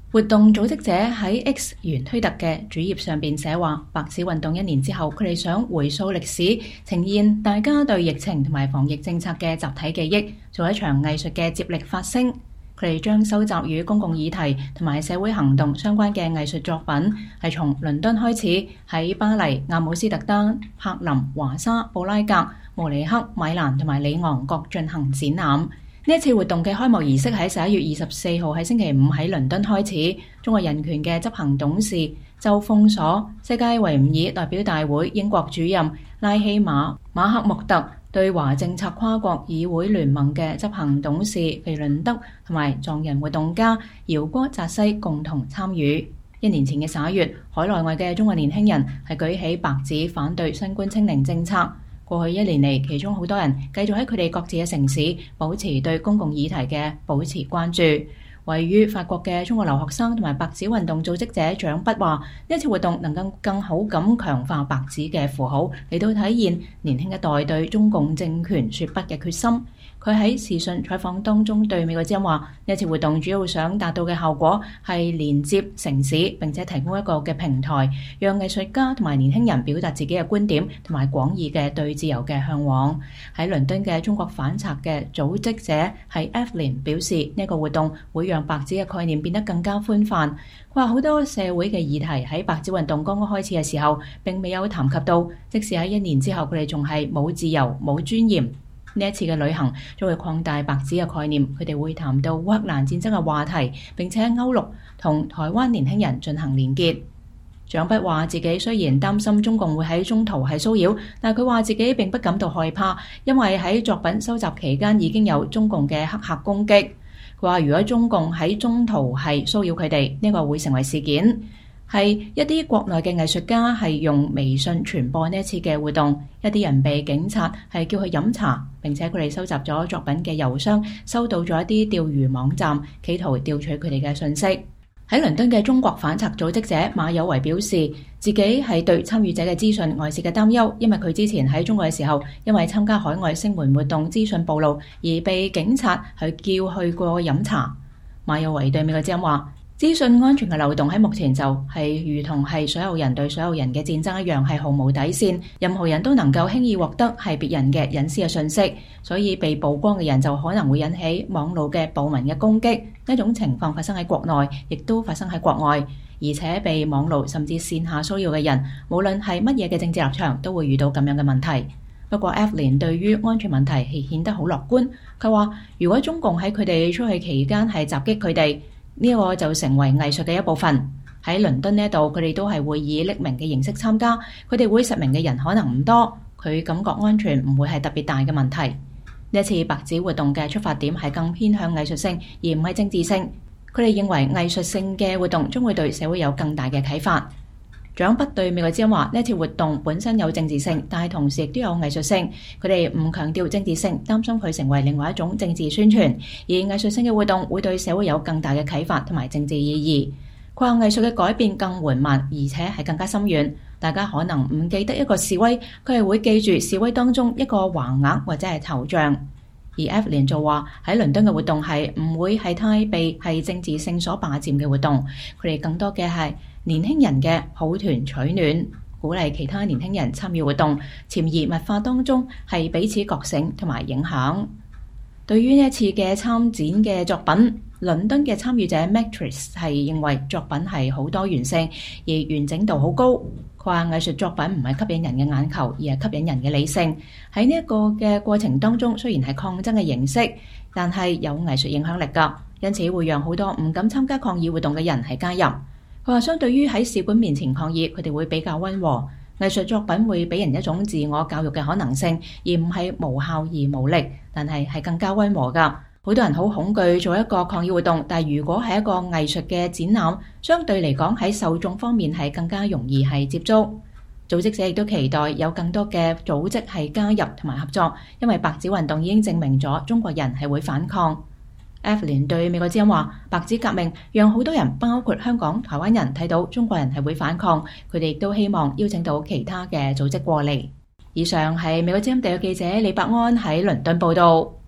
活動組織者喺 X 原推特嘅主頁上邊寫話，白紙運動1年之後，佢哋想回溯歷史，呈現大家對疫情同埋防疫政策嘅集體記憶，做一場藝術嘅接力發聲。佢哋將收集與公共議題同埋社會行動相關嘅藝術作品，係從倫敦開始，喺巴黎、阿姆斯特丹、柏林、華沙、布拉格、慕尼黑、米蘭同埋里昂各進行展覽。呢一次活動嘅開幕儀式喺11月24號喺星期5喺倫敦開始。中國人權嘅執行董事周鋒所、世界維吾爾代表大會英國主任拉希馬克穆特、對華政策跨國議會聯盟嘅執行董事肥倫德同埋藏人活動家姚戈扎西共同參與。1年前嘅11月，海內外嘅中國年輕人係舉起白紙反對新冠清零政策。過去1年嚟，其中好多人繼續喺佢哋各自嘅城市保持對公共議題嘅保持關注。位於法國嘅中國留學生同埋白紙運動組織者蔣筆話：呢一次活動能夠更好咁強化白紙嘅符號，嚟到體現年輕一代對中共政權說不嘅決心。佢喺視訊採訪當中對美國之音話：呢一次活動主要想達到嘅效果係連接城市，並且提供一個嘅平台，讓藝術家同埋年輕人表達自己嘅觀點同埋廣義嘅對自由嘅向往。喺倫敦嘅中國反賊嘅組織者係 Evelyn 表示，呢個活動會讓白紙嘅概念變得更加寬泛。佢話好多社會嘅議題喺白紙運動剛剛開始嘅時候並未有談及到，即使喺1年之後佢哋仲係冇自由冇尊嚴。呢一次嘅旅行將會擴大白紙嘅概念，佢哋會談到烏克蘭戰爭嘅話題，並且歐陸同台灣年輕人進行連結。蔣筆話自己雖然擔心中共會喺中途係騷擾，但佢話自己並不感到害怕，因為喺作品收集期間已經有中共嘅黑客攻擊。佢話如果中共喺中途係騷擾佢哋，呢個會成為事件。係一啲國內嘅藝術家係用微信傳播呢一次嘅活動，一啲人被警察係叫去飲茶，並且佢哋收集咗作品嘅郵箱，收到咗一啲釣魚網站，企圖調取佢哋嘅信息。喺倫敦嘅中國反賊組織者馬有為表示，自己係對參與者嘅資訊外泄嘅擔憂，因為佢之前喺中國嘅時候，因為參加海外聲援活動資訊暴露而被警察係叫去過飲茶。馬有為對美國之音話：資訊安全嘅漏洞喺目前就係如同係所有人對所有人嘅戰爭一樣，係毫無底線，任何人都能夠輕易獲得係別人嘅隱私嘅信息，所以被曝光嘅人就可能會引起網絡嘅暴民嘅攻擊。呢種情況發生喺國內，亦都發生喺國外，而且被網絡甚至線下騷擾嘅人，無論係乜嘢嘅政治立場，都會遇到咁樣嘅問題。不過 Evelyn 對於安全問題係顯得好樂觀，佢話如果中共喺佢哋出去期間係襲擊佢哋，呢個就成為藝術嘅一部分。喺倫敦呢度，佢哋都係會以匿名嘅形式參加，佢哋會實名嘅人可能唔多，佢感覺安全唔會係特別大嘅問題。呢一次白紙活動嘅出發點係更偏向藝術性，而唔係政治性。佢哋認為藝術性嘅活動將會對社會有更大嘅啟發。蔣筆對美國之音話：呢次活動本身有政治性，但係同時亦都有藝術性。佢哋唔強調政治性，擔心佢成為另外一種政治宣傳，而藝術性嘅活動會對社會有更大嘅啟發同埋政治意義。佢話藝術嘅改變更緩慢，而且係更加深遠。大家可能唔記得一個示威，佢係會記住示威當中一個橫額或者係頭像。而 Evelyn 就話喺倫敦嘅活動係唔會係太被係政治性所霸佔嘅活動，佢哋更多嘅係年輕人嘅抱團取暖，鼓勵其他年輕人參與活動，潛移默化當中係彼此覺醒同埋影響。對於呢一次嘅參展嘅作品，倫敦嘅參與者 Matrix 係認為作品係好多元性，而完整度好高。佢話藝術作品唔係吸引人嘅眼球，而係吸引人嘅理性。喺呢一個嘅過程當中，雖然係抗爭嘅形式，但係有藝術影響力㗎，因此會讓好多唔敢參加抗議活動嘅人係加入。佢話相對於喺使館面前抗議，佢哋會比較溫和。藝術作品會俾人一種自我教育嘅可能性，而唔係無效而無力，但係更加溫和㗎。好多人好恐懼做一個抗議活動，但如果係一個藝術嘅展覽，相對嚟講喺受眾方面係更加容易係接觸。組織者亦都期待有更多嘅組織係加入同埋合作，因為白紙運動已經證明咗中國人係會反抗。Evelyn 對美國之音話：白紙革命讓好多人，包括香港、台灣人睇到中國人係會反抗，佢哋亦都希望邀請到其他嘅組織過嚟。以上係美國之音特約記者李伯安喺倫敦報道。